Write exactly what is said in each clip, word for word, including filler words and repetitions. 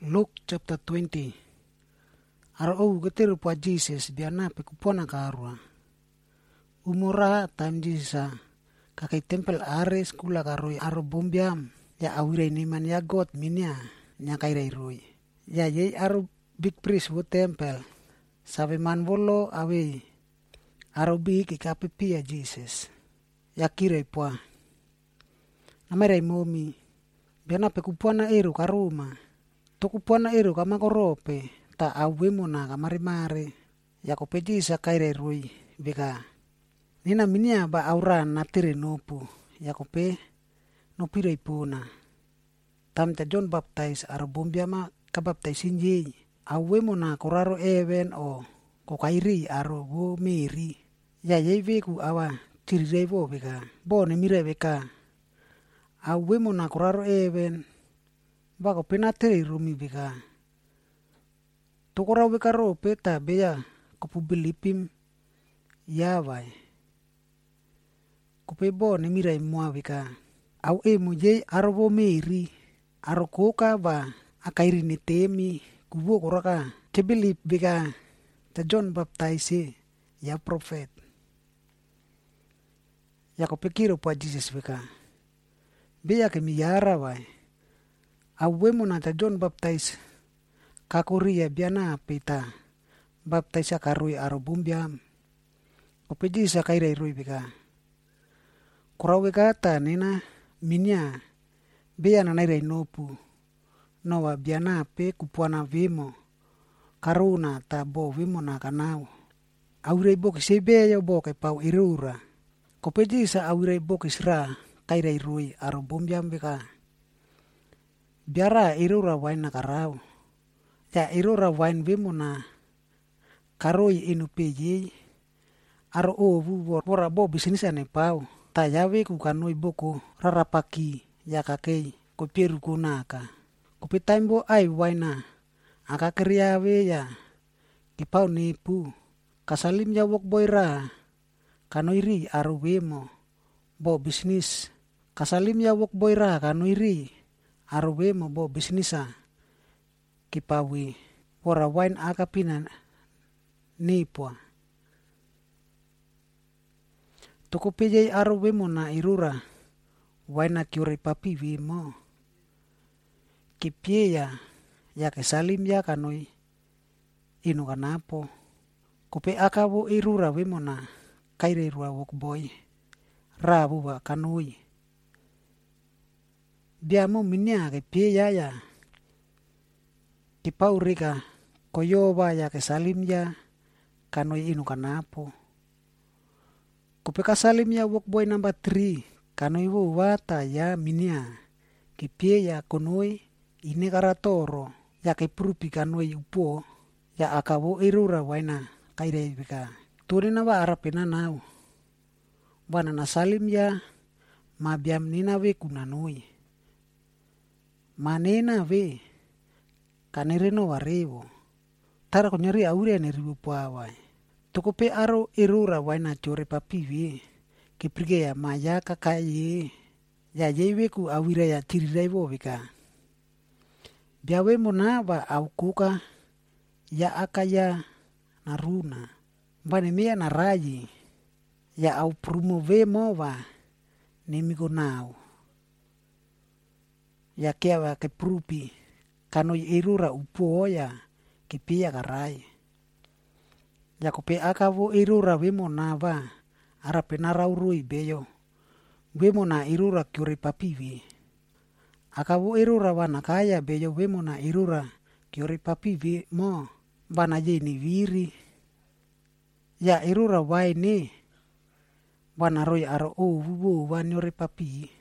Luke chapter twenty. Aro au getiru pa Jesus biana pe kupona karua. Umura time Jesus kakai tempel ares kula karui aro bombiam ya awire ni man ya God minia nya kairai rui. Ya ye aro big priest wo tempel. Sabe man volo awe aro big ikapipi ya Jesus. Ya kirei poa. Namarai momi biana pe kupona eru karuma. Tukupona eru kama korope ta awemo na kamari-mari ya kopeji sa kaire rui beka nina minia ba aura na tire nopu ya kope no pire ipuna tam ta John Baptist aro bombiama ka baptizing ye awemo na koraro even o ko kairi aro wo meri ya yeve ku awa tire vo beka bo ne mire beka awemo na koraro even bako penateri rumi beka tokora beka ro peta beya kopu bilipim ya vai kope bo ne mirai mua beka au e muje arbo meri arokoka ba akairi ni temi kubo koraka tebilip beka ta John Baptist ya prophet ya kope kiro pa Jesus beka beya ke miyara vai awemo na ta John Baptist kakuria biana pita baptisa karui aro bumbiam opeji sa kairai rui bika kurawe kata nena minya beya na nairai nopu nowa biana pe kupuana vimo karuna ta bo vimo na kanau aurei boki sebeya boke pau irura kopeji sa aurei boki sra kairai rui aro bumbiam bika biara irura wain na karau ya irura wain vimo na karoi inu peji aro ovu wora bo bisnis ane pau ta yawe ku kanoi boko rarapaki ya kakei ko peru kunaka ko petambo ai waina aka kriawe ya ki pau nipu kasalim ya wok boira kanoiri aro wemo bo bisnis kasalim ya wok boira kanoiri arwe mo bo bisnisa kipawi wora wain aka pinan nipwa toko peje arwe mo na irura wain na kyore papi vimo kipieya ya kesalim ya kanoi inu kanapo kope aka wo irura wemo na kaire rua wok boy rabu wa kanoi biamo minia ke pie ya ya ki paurika koyoba ya ke salim ya kanoi inu kanapo kupeka salim ya wok boy number three kanoi wo wata ya minia ki pie ya konoi ine karatoro ya ke prupi kanoi upo ya akabo irura waina kaire bika turina ba arapena nau bana na salim ya mabiam nina we kunanoi manena ve kanereno warewo tara konyari aure ne ribu pawai toko pe aro irura waina chore papi ve ke prige ya maya kakai ya yewe ku awira ya tirirai wo bika biawe mona ba au kuka ya akaya naruna bane mea na raji ya au promove mo va nemigo nau ya kewa ke prupi kanoi irura upo ya ke pia karai ya kope akavo irura wemo na va ara penara urui beyo wemo na irura kyore papivi akavo irura wana kaya beyo wemo na irura kyore papivi mo bana jeni viri ya irura waini bana roi aro o vuvu wanyore papi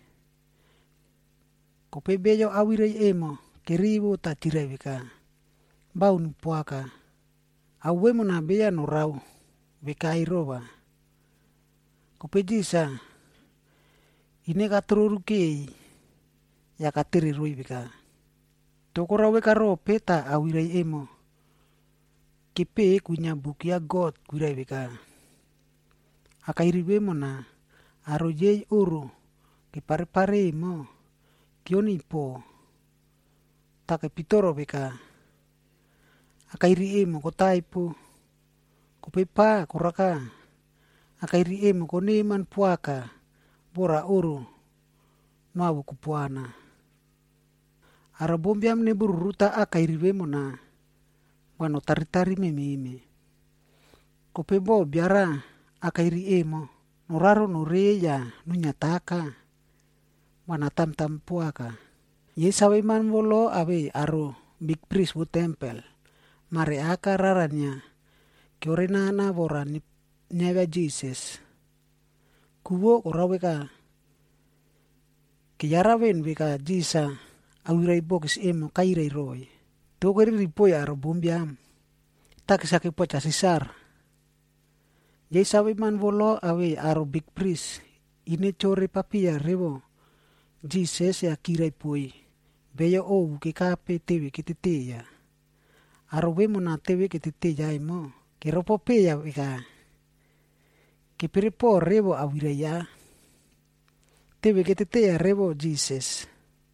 kope beyo awirei emo keribu ta tirebika baun puaka awemo na beya no rau bika iroba kope jisa ine katruru kei ya katiri rui bika tokora weka ro peta awirei emo kipe kunya bukia God kurai bika akairi wemo na aro yei uru kipare pare mo kioni po take pitoro beka akairi emo ko taipu ko pepa kuraka akairi emo ko neman puaka bora uru mabu kupuana ara bombiam ne bururuta akairi vemo na wano taritari memime ko pebo biara akairi emo noraro noreya nunyataka wana tam tam puaka ye sawe man volo abe aro big priest wo temple mare aka raranya kiorenana bora ni nyava Jesus kuwo oraweka kiyarawen beka jisa awirai box emo kairai roy tokeri ripoy aro bombiam tak sake pocha sisar ye sawe man volo awe aro big priest ine chore papia revo Jesus ya kirai poi beyo o ke kape tewe kiteteya aro wemo na tewe kiteteya imo keropo peya weka ke perepo revo awiraya tewe kiteteya revo Jesus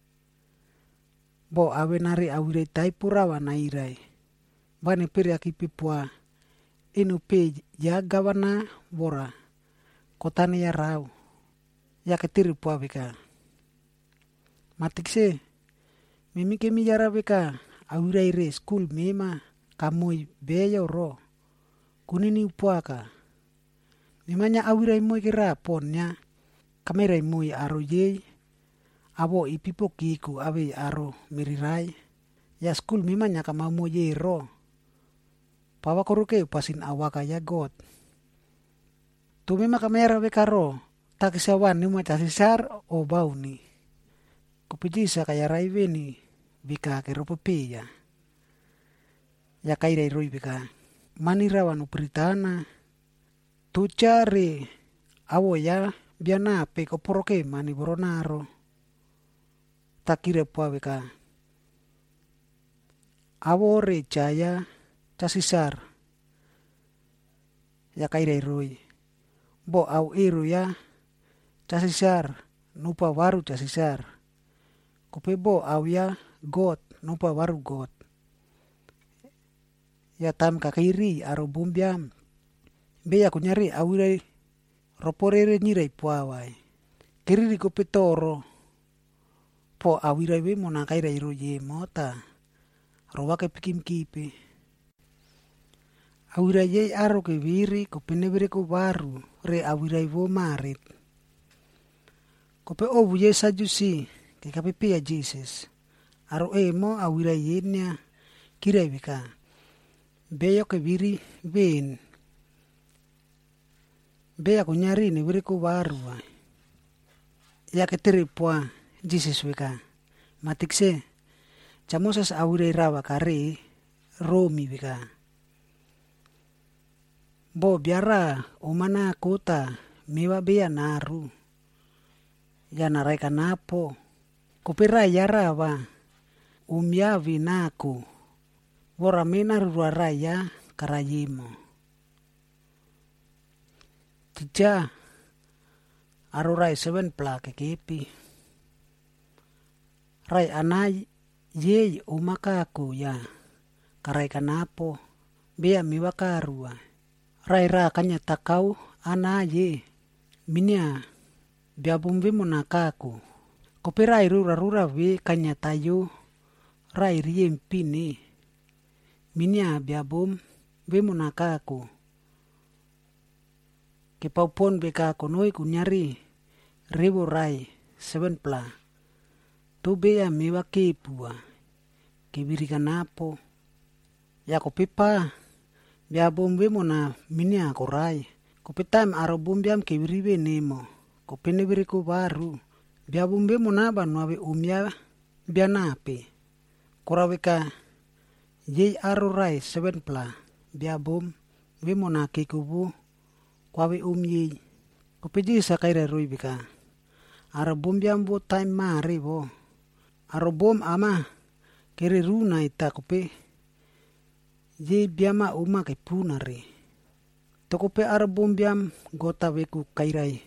bo awe nari awirai tai purawa na irai bane pere akipipua eno pe ya gavana bora kotane ya rau ya ketiri pua weka matikse mimi kemi yara beka awirai re school mema kamoi beyo ro kunini upuaka memanya awirai moi kira ponnya kamera moi aro ye abo ipipo kiku abe aro merirai ya school memanya kama mo ye ro pawa koruke pasin awaka ya god tu mema kamera beka ro takisawan ni mo tasisar o bauni kupijisa kaya raiveni bika keropo peya ya kairai roi bika manirawan upritana tucare awo ya biana pe koporoke mani boronaro takire pua bika awo re caya casisar ya kairai roi bo au eru ya casisar nupa waru casisar kopebo au ya god nupa waru god ya tam kakairi aro bumbiam beya kunyari awirai roporere nyirai puawai kiriri kopetoro po awirai we mona kairai roye mota rowake pikim kipe awirai ye aro ke viri kopenevere ko baru re awirai vo marit kope ovu ye sajusi ke kapepe ya Jesus aro emo awirai yenya kirai bika beyo ke viri ben beya kunyari ne vire ko baru ya keteri pua Jesus bika matikse chamosas awirai rawa kare romi bika bo biara omana kota mewa beya naru ya narai kanapo kopera yara wa umya vinaku bora mena ruaraya karayimo tija arorai seven pla kekepi rai anai ye umakaku ya karai kanapo bea miwakarua rai ra kanya takau ana ye minya biabumvi monakaku koperai rura rura we kanya tayo rai riem pini minya biabum we monakaku ke paupon beka konoi kunyari ribu rai seven pla tu bea miwa kepua kebiri kanapo ya kopepa biabum we mona minya korai kopetam aro bumbiam kebiri we nemo kopene biriku baru biabumbe monaba nuabe umya bianape koraweka ye aro rai seven pla biabum we mona kekubu kwawe umye kopeji sakaira roi bika aro bumbiam bo time mare bo aro bom ama kere runa ita kope ye biama uma ke punare tokope aro bumbiam gota weku kairai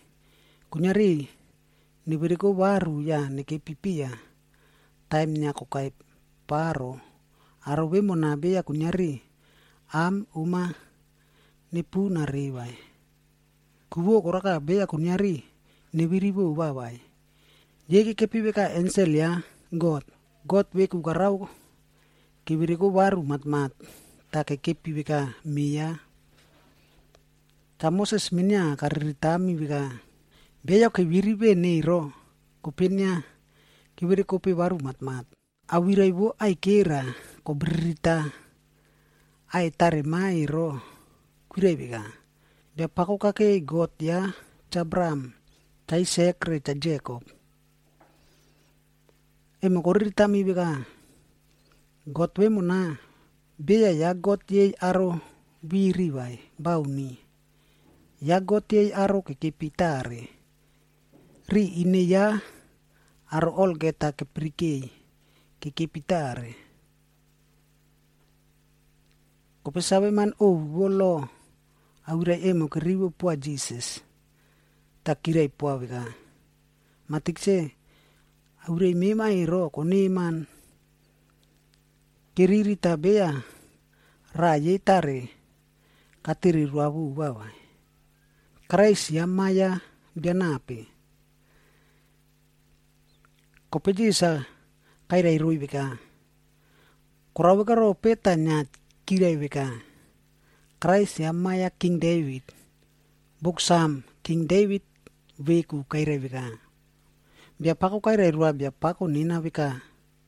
kunyari ni beriko baru ya ni ke pipia time nya ko kai paro. Aro we mo na beya kunyari. Am uma nipu na rewai. Kuwo koraka beya kunyari. Nibiribu wawai. Yeki kepi beka ensel ya God. God we kukarau. Kibiriku baru mat-mat. Take kepi beka miya. Ta Moses minya kariritami beka. Beya kibiribe neiro. Kupinya kibiri kopi baru mat-mat. Awira ibu ai kera ko berita ai tare mai ro kure bega dia pako kake God ya Cabram tai sekre ta Jacob e mo korita mi bega God we mona beya ya God ye aro biri wai bauni ya God ye aro ke kepitare ri ine ya aro ol geta ke prikei ke kepitare. Kope sabe man o wolo aura emo ke ribo pua Jesus. Takirai pua vika. Matikse aura mema iro kone man keriri tabea raye tare katiri ruabu wawai. Krais ya maya bianape. Kope jisa kairai rui bika. Kurawa karo peta nya kirai bika. Christ ya maya King David. Buksam King David veku kairai bika. Bia pako kairai rua bia pako nina bika.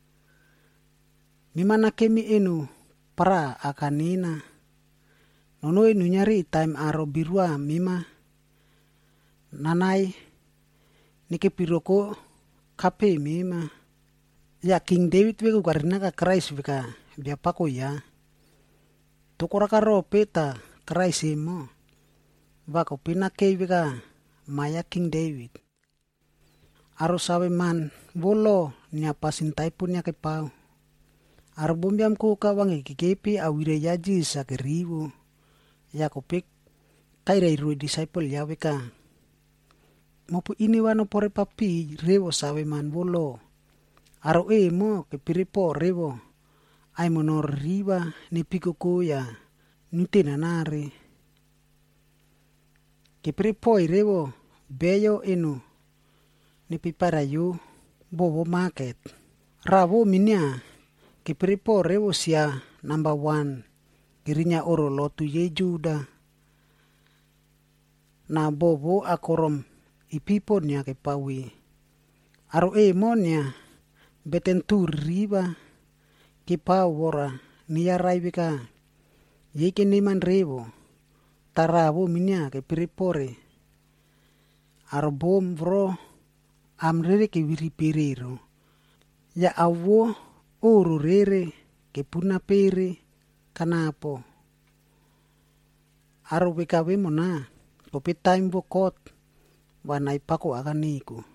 Mimana kemi enu para akanina. Nono enu nyari time aro birua mima. Nanai nike piroko kape mima. Ya King David weku karina ka Christ bika bia pako ya. Tokora karo peta Christ emo. Bako pina kei bika maya King David. Aro sawe man bolo nya pasintai punya ke pau. Aro bombiam ko kawangi kikepi awire yaji sa keribu. Ya kopik kairai rui disciple ya bika. Mopu ini wano pore papi rewo sawe man bolo. Aro e mo ke piripo revo ai monor riba ni piko koya nute nanare ke piripo revo beyo enu ni piparayu bobo market ravo minya ke piripo revo sia number one kirinya oro lotu ye juda na bobo akorom ipipo nya ke pawi aro e mo nya betentur riba ki pawora niya raibika yeke neman revo tarabo minya ke piripore arbom bro amrere ke wiripirero ya awo oro rere ke puna pere kanapo aro bika we mona kopi time bokot wanai pako aganiku